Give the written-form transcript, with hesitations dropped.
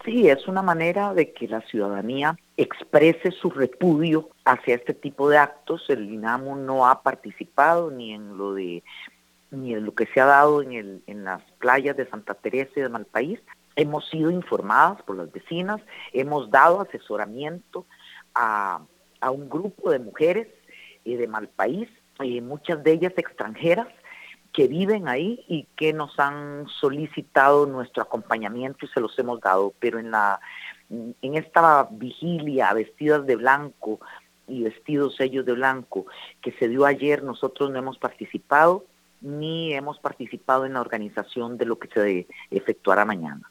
Sí, es una manera de que la ciudadanía exprese su repudio hacia este tipo de actos. El INAMU no ha participado ni en lo que se ha dado en las playas de Santa Teresa y de Malpaís. Hemos sido informadas por las vecinas, hemos dado asesoramiento a, a un grupo de mujeres de Malpaís, muchas de ellas extranjeras, que viven ahí y que nos han solicitado nuestro acompañamiento y se los hemos dado, pero en esta vigilia vestidas de blanco y vestidos ellos de blanco que se dio ayer, nosotros no hemos participado ni hemos participado en la organización de lo que se efectuará mañana.